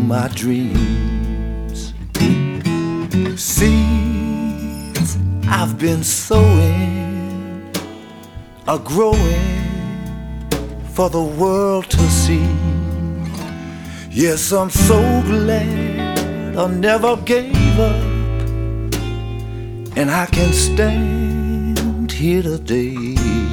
my dreams. Seeds I've been sowing are growing for the world to see. Yes, I'm so glad I never gave up, and I can stand here today.